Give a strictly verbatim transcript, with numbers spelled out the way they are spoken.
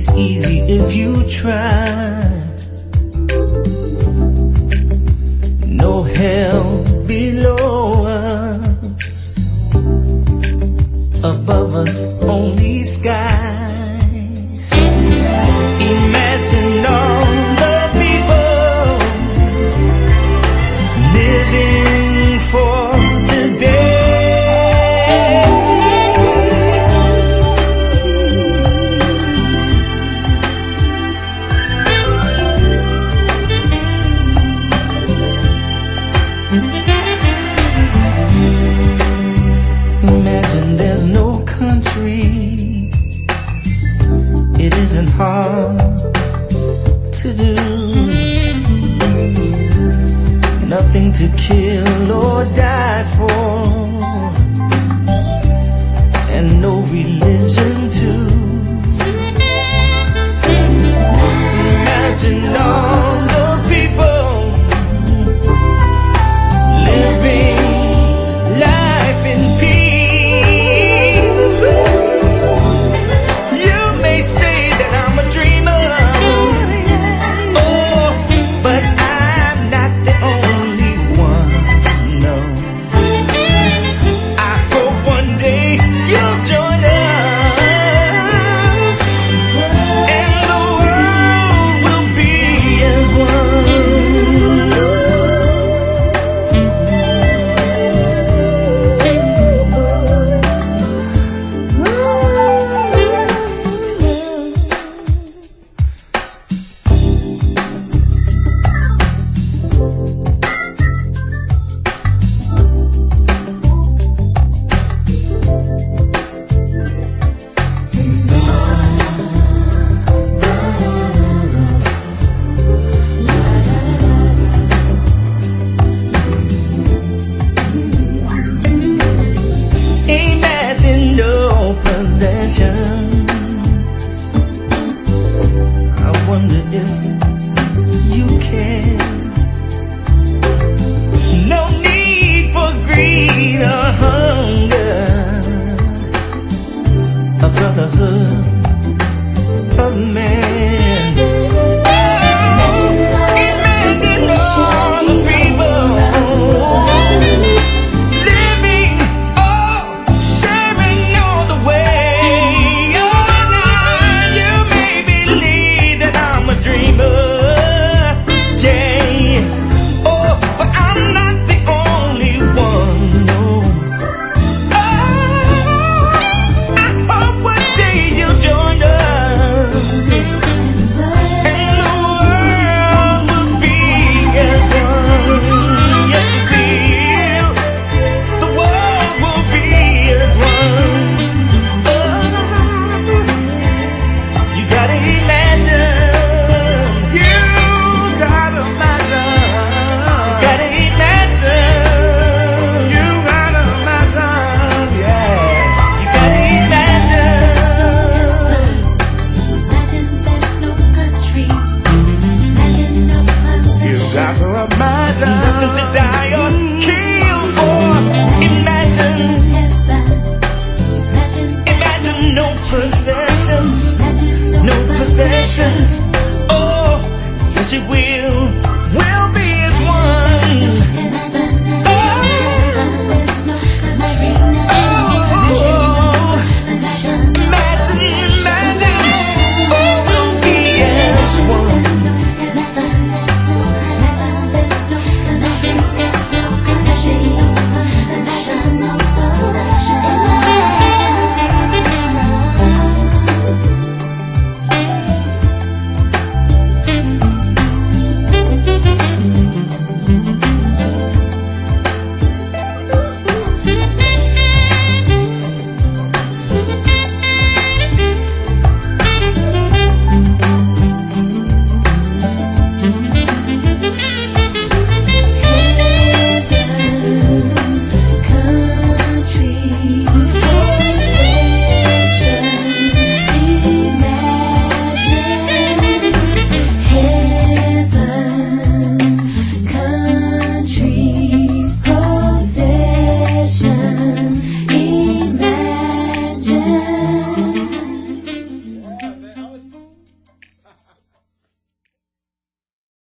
easy if you try. No hell below us, above us only sky. Imagine all the people living for today. Imagine there's no country. It isn't hard to do. Nothing to kill or die for, and no religion too. Imagine all the people living life in peace. You may say that I'm a dreamer, oh, but I'm not the only one, no. I hope one day you'll join us, and the world will be as one. Imagine no possessions. I wonder if you can. No need for greed or hunger. A brotherhood of man. Imagine all the people living, oh, sharing all the way. Oh, now you may believe that I'm a dreamer, yeah. Oh, but I'm not the only one, no. Oh, I hope one day you'll join us, and the world will be as one. Yes, it will. The world will be as one. Oh, you gotta imagine. You gotta imagine. Gotta imagine. You gotta imagine. Yeah. You gotta imagine. Imagine there's no country. Imagine no You possession. got to imagine. Nothing to die or kill for. Imagine. Heaven. Imagine Imagine no possessions. Imagine No possessions.